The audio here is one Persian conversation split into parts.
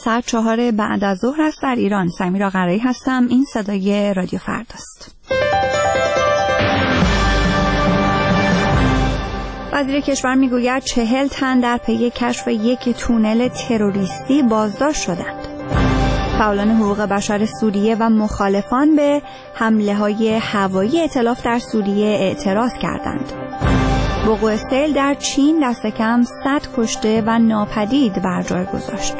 ساعت 4 بعد از ظهر است در ایران. سمیرا قرایی هستم. این صدای رادیو فرداست. وزیر کشور میگوید 40 تن در پی کشف یک تونل تروریستی بازداشت شدند. فعالان حقوق بشر سوریه و مخالفان به حمله‌های هوایی ائتلاف در سوریه اعتراض کردند. وقوع سیل در چین دست کم 100 کشته و ناپدید بر جای گذاشت.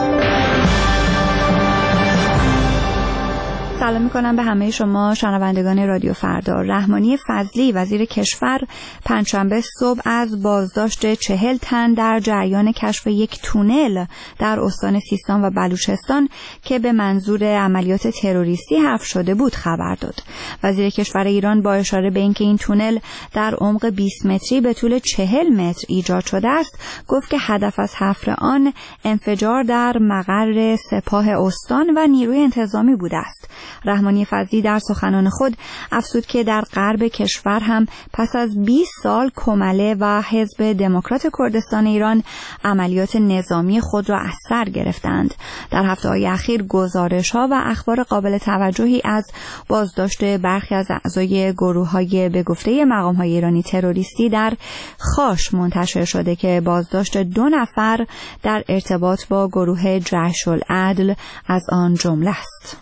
سلام می‌کنم به همه شما شنوندگان رادیو فردا. رحمانی فضلی وزیر کشور پنجشنبه صبح از بازداشت 40 تن در جریان کشف یک تونل در استان سیستان و بلوچستان که به منظور عملیات تروریستی حفر شده بود خبر داد. وزیر کشور ایران با اشاره به اینکه این تونل در عمق 20 متری به طول 40 متر ایجاد شده است، گفت که هدف از حفر آن انفجار در مقر سپاه استان و نیروی انتظامی بوده است. رحمانی فضلی در سخنان خود افزود که در غرب کشور هم پس از 20 سال کمله و حزب دموکرات کردستان ایران عملیات نظامی خود را از سر گرفتند. در هفته‌های اخیر گزارش‌ها و اخبار قابل توجهی از بازداشت برخی از اعضای گروه‌های به گفته مقام‌های ایرانی تروریستی در خاش منتشر شده که بازداشت 2 نفر در ارتباط با گروه جیش العدل از آن جمله است.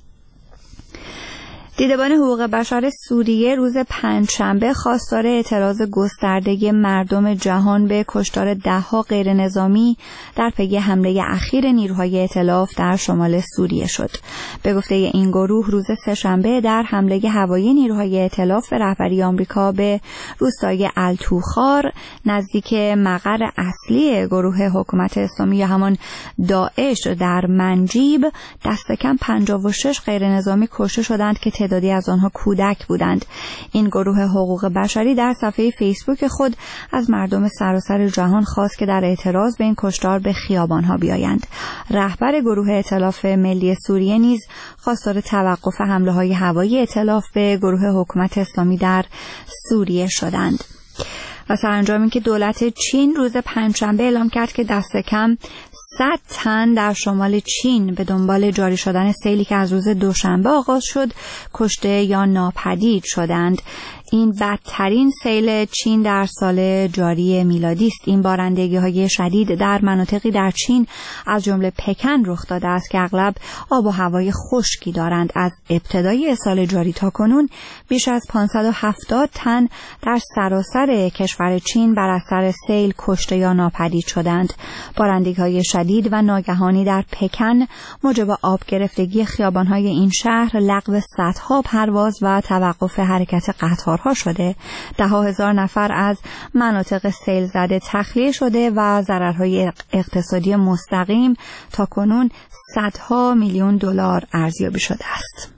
دیدبان حقوق بشر سوریه روز پنجشنبه خواستار اعتراض گسترده مردم جهان به کشتار 10 غیر نظامی در پی حمله اخیر نیروهای ائتلاف در شمال سوریه شد. به گفته این گروه روز سه‌شنبه در حمله هوایی نیروهای ائتلاف به رهبری آمریکا به روستای التوخار نزدیک مقر اصلی گروه حکومت اسلامی یا همان داعش در منجیب دست کم 56 غیر نظامی کشته شدند که تعدادی از آنها کودک بودند. این گروه حقوق بشری در صفحه فیسبوک خود از مردم سراسر جهان خواست که در اعتراض به این کشتار به خیابانها بیایند. رهبر گروه ائتلاف ملی سوریه نیز خواستار توقف حمله‌های هوایی ائتلاف به گروه حکومت اسلامی در سوریه شدند. و سرانجام اینکه دولت چین روز پنجشنبه اعلام کرد که دست کم 100 تن در شمال چین به دنبال جاری شدن سیلی که از روز دوشنبه آغاز شد کشته یا ناپدید شدند. این بدترین سیل چین در سال جاری میلادی است. این بارندگی‌های شدید در مناطقی در چین از جمله پکن رخ داده است که اغلب آب و هوای خشکی دارند. از ابتدای سال جاری تا کنون بیش از 570 تن در سراسر کشور چین بر اثر سیل کشته یا ناپدید شدند. بارندگی‌های شدید و ناگهانی در پکن موجب آب گرفتگی خیابان‌های این شهر، لغو صدها پرواز و توقف حرکت قطار شده. 10,000 نفر از مناطق سیل زده تخلیه شده و ضررهای اقتصادی مستقیم تا کنون صدها میلیون دلار ارزیابی شده است.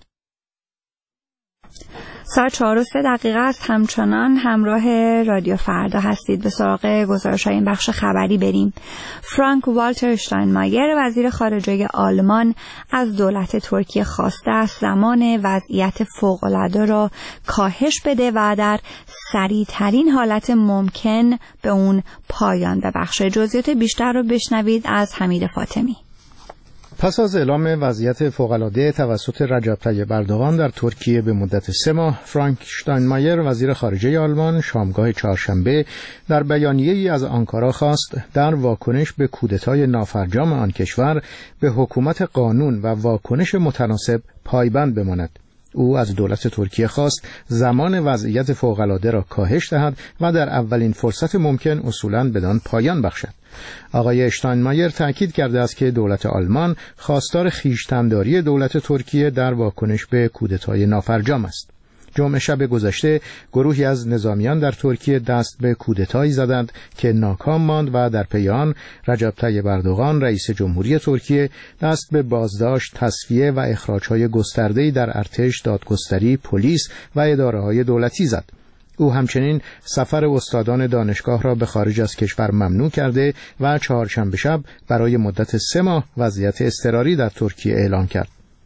ساعت 4:03 است. همچنان همراه رادیو فردا هستید. به سراغ گزارش‌های این بخش خبری بریم. فرانک والتر شتاینمایر وزیر خارجه آلمان از دولت ترکیه خواسته است زمان وضعیت فوق‌العاده را کاهش بده و در سریع‌ترین حالت ممکن به اون پایان ببخشه. جزئیات بیشتر رو بشنوید از حمید فاطمی. پس از اعلام وضعیت فوق‌العاده توسط رجب طیب اردوغان در ترکیه به مدت 3 ماه، فرانک شتاینمایر وزیر خارجه آلمان شامگاه چهارشنبه در بیانیه‌ای از آنکارا خواست در واکنش به کودتای نافرجام آن کشور به حکومت قانون و واکنش متناسب پایبند بماند. او از دولت ترکیه خواست زمان وضعیت فوق‌العاده را کاهش دهد و در اولین فرصت ممکن اصولاً بدان پایان بخشد. آقای شتاینمایر تأکید کرده است که دولت آلمان خواستار خویشتن‌داری دولت ترکیه در واکنش به کودتای نافرجام است. جمعه شب گذشته گروهی از نظامیان در ترکیه دست به کودتایی زدند که ناکام ماند و در پی آن رجب طیب اردوغان رئیس جمهوری ترکیه دست به بازداشت، تصفیه و اخراج‌های گسترده‌ای در ارتش، دادگستری، پلیس و اداره‌های دولتی زد. او همچنین سفر استادان دانشگاه را به خارج از کشور ممنوع کرده و چهارشنبه شب برای مدت 3 ماه وضعیت اضطراری در ترکیه اعلام کرد.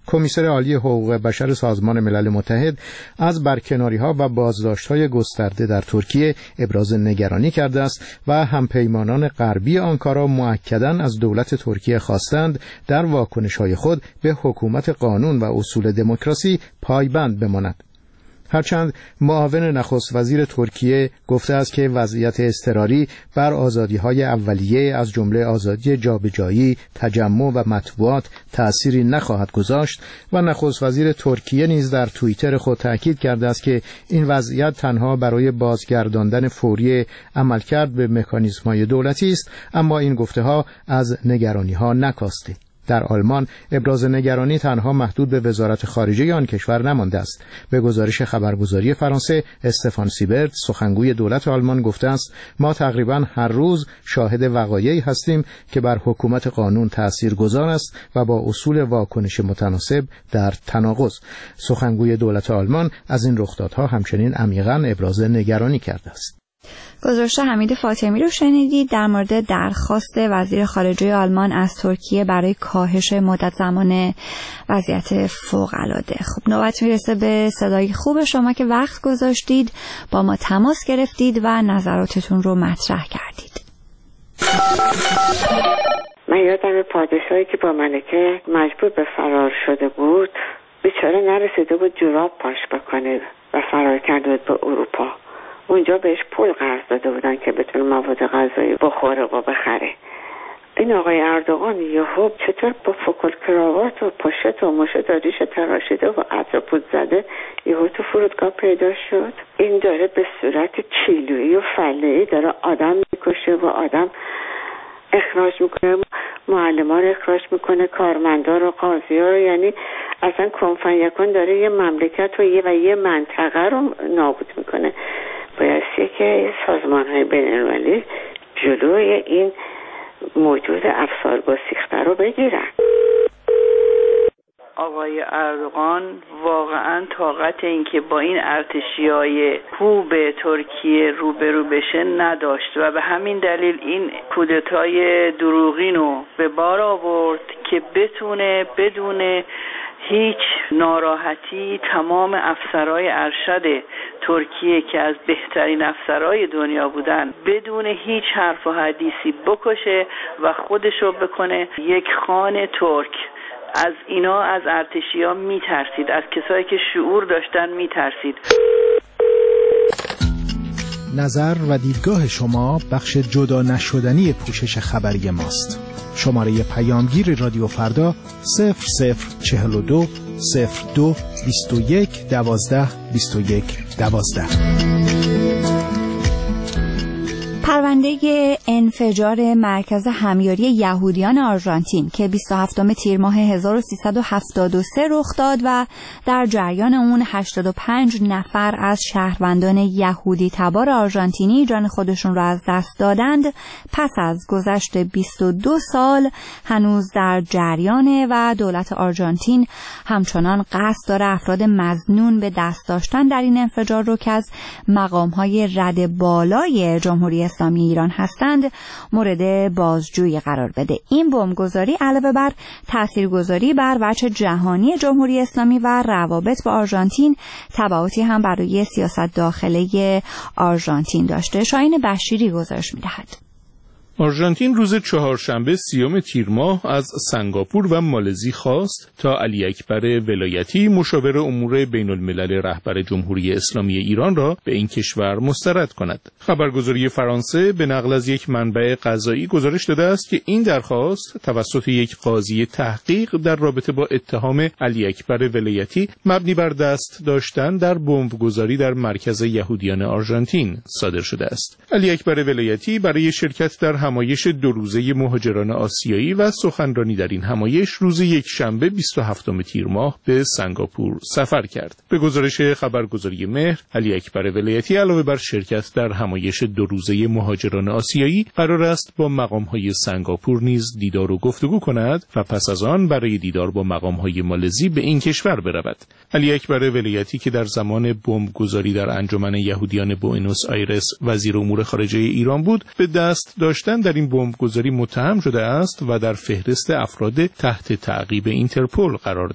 کمیسر عالی حقوق بشر سازمان ملل متحد از برکناری‌ها و بازداشت‌های گسترده در ترکیه ابراز نگرانی کرده است و همپیمانان غربی آنکارا مؤکداً از دولت ترکیه خواستند در واکنش‌های خود به حکومت قانون و اصول دموکراسی پایبند بماند. هرچند معاون نخست وزیر ترکیه گفته است که وضعیت اضطراری بر آزادی‌های اولیه از جمله آزادی جابجایی، تجمع و مطبوعات تأثیری نخواهد گذاشت و نخست وزیر ترکیه نیز در توییتر خود تأکید کرده است که این وضعیت تنها برای بازگرداندن فوری عملکرد به مکانیزم‌های دولتی است، اما این گفته‌ها از نگرانی‌ها نکاسته. در آلمان ابراز نگرانی تنها محدود به وزارت خارجه آن کشور نمانده است. به گزارش خبرگزاری فرانسه، استفان سیبرت سخنگوی دولت آلمان گفته است ما تقریبا هر روز شاهد وقایعی هستیم که بر حکومت قانون تاثیرگذار است و با اصول واکنش متناسب در تناقض. سخنگوی دولت آلمان از این رخدادها همچنین عمیقاً ابراز نگرانی کرده است. گزارش حمید فاطمی رو شنیدید در مورد درخواست وزیر خارجه آلمان از ترکیه برای کاهش مدت زمان وضعیت فوق‌العاده. خب نوبت میرسه به صدای خوب شما که وقت گذاشتید با ما تماس گرفتید و نظراتتون رو مطرح کردید. من یادم پادشاهی که با ملکه مجبور به فرار شده بود، بیچاره نرسیده بود جوراب پاش بکنه و فرار کرده بود به اروپا. اونجا بهش پول قرض داده بودن که بتونه مواد غذایی بخوره و بخره. این آقای اردوغان یهو چطور با فکل کراوات و پشت و مشت و ریش تراشیده و عطر پود زده یهو تو فرودگاه پیدا شد. این داره به صورت چیلویی و فله‌ای داره آدم میکشه و آدم اخراج میکنه، معلمان رو اخراج میکنه، کارمندا رو، قاضی‌ها رو، یعنی اصلا کنفن یکن داره یه مملکت و یه منطقه رو نابود میکنه. بایستی که سازمان‌های بین‌المللی جلوی این موجود افسار گسیخته رو بگیرن. آقای اردوغان واقعا طاقت این که با این ارتشی‌های خوب ترکیه روبرو بشه نداشت و به همین دلیل این کودتای دروغین رو به بار آورد که بتونه بدون هیچ ناراحتی تمام افسرهای ارشد ترکیه که از بهترین افسرهای دنیا بودن بدون هیچ حرف و حدیثی بکشه و خودشو بکنه یک خان ترک. از اینا، از ارتشی‌ها میترسید، از کسایی که شعور داشتن میترسید. نظر و دیدگاه شما بخش جدا نشدنی پوشش خبری ماست. شماره پیامگیر رادیو فردا 0042 02 21 12 21 12. پرونده انفجار مرکز همیاری یهودیان آرژانتین که 27 تیر ماه 1373 رخ داد و در جریان اون 85 نفر از شهروندان یهودی تبار آرژانتینی جان خودشون را از دست دادند، پس از گذشت 22 سال هنوز در جریانه و دولت آرژانتین همچنان قصد داره افراد مظنون به دست داشتن در این انفجار رو که از مقام‌های رد بالای جمهوری اسلامی ایران هستند مورد بازجویی قرار بده. این بمبگذاری علاوه بر تاثیرگذاری بر وجه جهانی جمهوری اسلامی و روابط با آرژانتین تبعاتی هم برای سیاست داخلی آرژانتین داشته. شاهین بشیری گزارش می‌دهد. آرژانتین روز چهارشنبه 30 تیر ماه از سنگاپور و مالزی خواست تا علی اکبر ولایتی مشاور امور بین الملل رهبر جمهوری اسلامی ایران را به این کشور مسترد کند. خبرگزاری فرانسه به نقل از یک منبع قضایی گزارش داده است که این درخواست توسط یک قاضی تحقیق در رابطه با اتهام علی اکبر ولایتی مبنی بر دست داشتن در بمبگذاری در مرکز یهودیان آرژانتین صادر شده است. علی اکبر ولایتی برای شرکت در همایش 2 روزه مهاجران آسیایی و سخنرانی در این همایش روز یکشنبه 27 تیر ماه به سنگاپور سفر کرد. به گزارش خبرگزاری مهر، علی اکبر ولایتی علاوه بر شرکت در همایش 2 روزه مهاجران آسیایی قرار است با مقام‌های سنگاپور نیز دیدار و گفتگو کند و پس از آن برای دیدار با مقام‌های مالزی به این کشور برود. علی اکبر ولایتی که در زمان بمبگذاری در انجمن یهودیان بوئنوس آیرس وزیر امور خارجه ایران بود، به دست داشتن در این بمبگذاری متهم شده است و در فهرست افراد تحت تعقیب اینترپل قرار دارد.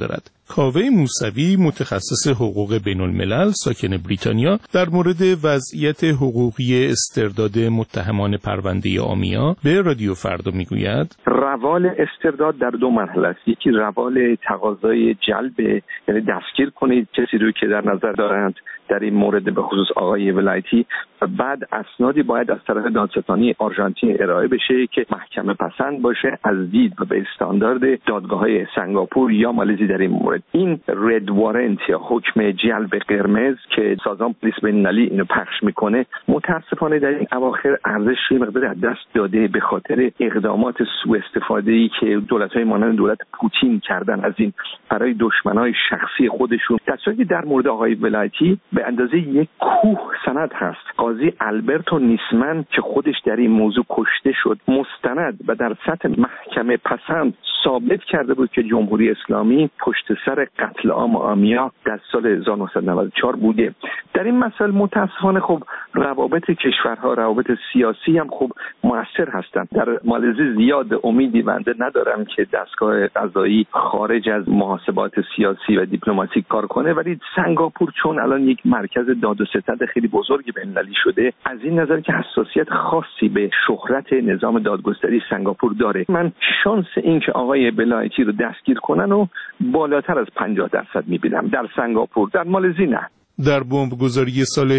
کاوه موسوی متخصص حقوق بین الملل ساکن بریتانیا در مورد وضعیت حقوقی استرداد متهمان پرونده آمیا به رادیو فردا میگوید روال استرداد در دو مرحله است. یکی روال تقاضای جلب، یعنی دستگیر کنید کسی رو که در نظر دارند در این مورد به خصوص آقای ولایتی، و بعد اسنادی باید از طرف دادستانی آرژانتین ارائه بشه که محکمه پسند باشه از دید و به استاندارد دادگاه‌های سنگاپور یا مالزی در این مورد. این رد وارنت یا حکم جلب قرمز که سازمان پلیس بین‌المللی اینو پخش میکنه، متاسفانه در این اواخر ارزش مقدار از دست داده به خاطر اقدامات سوء استفاده‌ای که دولت‌های مانند دولت پوتین کردن از این برای دشمنای شخصی خودشون. در صورتی در مورد آقای ولایتی به اندازه یک کوه سند هست. قاضی آلبرتو نیسمن که خودش در این موضوع کشته شد، مستند و در سطح محکمه پسند ثابت کرده بود که جمهوری اسلامی پشت سر قتل عام آمیا در سال 1994 بوده. در این مسائل متاسفانه خب روابط کشورها، روابط سیاسی هم خب مؤثر هستند. در مالزی زیاد امیدی بنده ندارم که دستگاه قضایی خارج از محاسبات سیاسی و دیپلماتیک کار کنه، ولی سنگاپور چون الان یک مرکز داد و ستد خیلی بزرگی بین‌المللی شده، از این نظر که حساسیت خاصی به شهرت نظام دادگستری سنگاپور داره، من شانس این که آقای بلایتی رو دستگیر کنن و بالاتر از 50% میبینم در سنگاپور. در مالزی نه. در بمبگذاری سال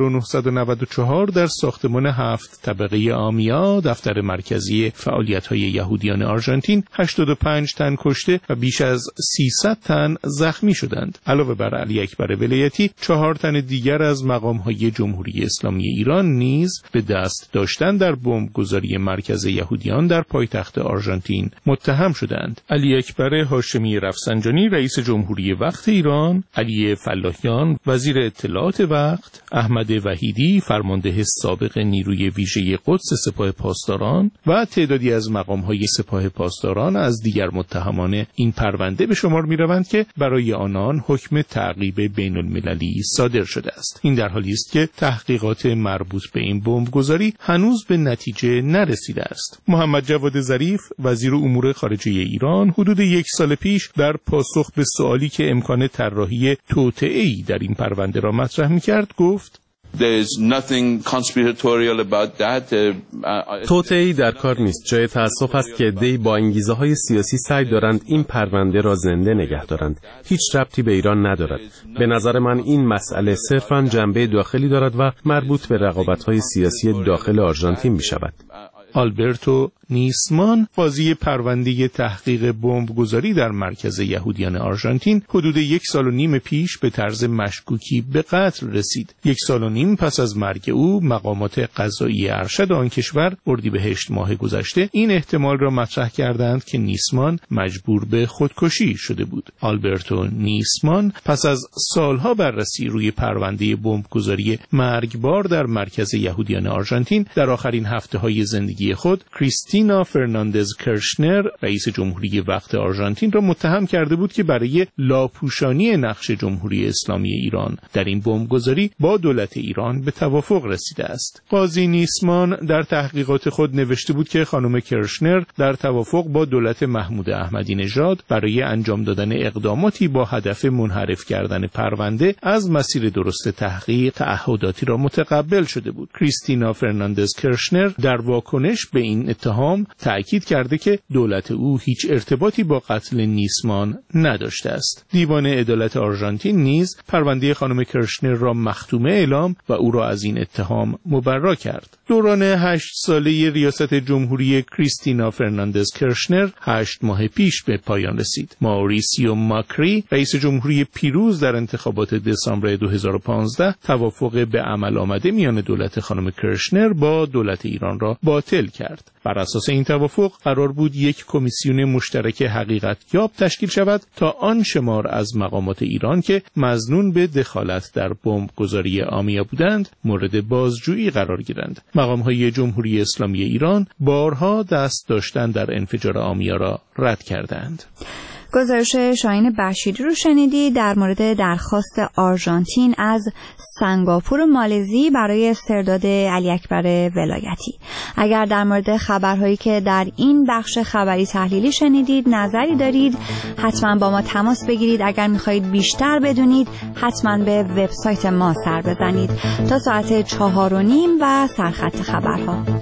1994 در ساختمان 7 طبقه آمیا، دفتر مرکزی فعالیت‌های یهودیان آرژانتین، 85 تن کشته و بیش از 300 تن زخمی شدند. علاوه بر علی اکبر ولایتی، 4 تن دیگر از مقام‌های جمهوری اسلامی ایران نیز به دست داشتن در بمبگذاری مرکز یهودیان در پایتخت آرژانتین متهم شدند. علی اکبر هاشمی رفسنجانی رئیس جمهوری وقت ایران، علی فلاحیان وزیر اطلاعات وقت، احمد وحیدی فرمانده سابق نیروی ویژه قدس سپاه پاسداران و تعدادی از مقام‌های سپاه پاسداران از دیگر متهمان این پرونده به شمار می‌روند که برای آنان حکم تعقیب بین‌المللی صادر شده است. این در حالی است که تحقیقات مربوط به این بمبگذاری هنوز به نتیجه نرسیده است. محمد جواد ظریف وزیر امور خارجه ایران حدود 1 سال پیش در پاسخ به سوالی که امکان طراحی توطئه‌ای در این پرونده را مطرح می‌کرد گفت: توطئه‌ای در کار نیست. جای تأسف است که عده‌ای با انگیزه‌های سیاسی سعی دارند این پرونده را زنده نگه دارند. هیچ ربطی به ایران ندارد. به نظر من این مسئله صرفاً جنبه داخلی دارد و مربوط به رقابت‌های سیاسی داخل آرژانتین می‌شود. آلبرتو نیسمان قاضی پرونده تحقیق بمبگذاری در مرکز یهودیان آرژانتین حدود 1 سال و نیم پیش به طرز مشکوکی به قتل رسید. 1 سال و نیم پس از مرگ او مقامات قضایی ارشد آن کشور اردیبهشت ماه گذشته این احتمال را مطرح کردند که نیسمان مجبور به خودکشی شده بود. آلبرتو نیسمان پس از سالها بررسی روی پرونده بمبگذاری مرگبار در مرکز یهودیان آرژانتین در آخرین هفته‌های زندگی خود کریستینا فرناندز کرشنر رئیس جمهوری وقت آرژانتین را متهم کرده بود که برای لاپوشانی نقش جمهوری اسلامی ایران در این بمبگذاری با دولت ایران به توافق رسیده است. قاضی نیسمان در تحقیقات خود نوشته بود که خانم کرشنر در توافق با دولت محمود احمدی نژاد برای انجام دادن اقداماتی با هدف منحرف کردن پرونده از مسیر درست تحقیق تعهداتی را متقبل شده بود. کریستینا فرناندز کرشنر در واکنش به این اتهام تأکید کرده که دولت او هیچ ارتباطی با قتل نیسمان نداشته است. دیوان عدالت آرژانتین نیز پرونده خانم کرشنر را مختومه اعلام و او را از این اتهام مبرا کرد. دوران 8 ساله ریاست جمهوری کریستینا فرناندز کرشنر 8 ماه پیش به پایان رسید. ماوریسیو ماکری رئیس جمهوری پیروز در انتخابات دسامبر 2015 توافق به عمل آمده میان دولت خانم کرشنر با دولت ایران را باطل کرد. بر اساس این توافق قرار بود یک کمیسیون مشترک حقیقت یاب تشکیل شود تا آن شمار از مقامات ایران که مظنون به دخالت در بمبگذاری آمیا بودند مورد بازجویی قرار گیرند. مقام‌های جمهوری اسلامی ایران بارها دست داشتن در انفجار آمیا را رد کردند. گزارش شاهین بشیری رو شنیدید در مورد درخواست آرژانتین از سنگاپور و مالزی برای استرداد علی اکبر ولایتی. اگر در مورد خبرهایی که در این بخش خبری تحلیلی شنیدید نظری دارید، حتما با ما تماس بگیرید. اگر میخواهید بیشتر بدونید حتما به وبسایت ما سر بزنید. تا ساعت 4:30 و سرخط خبرها.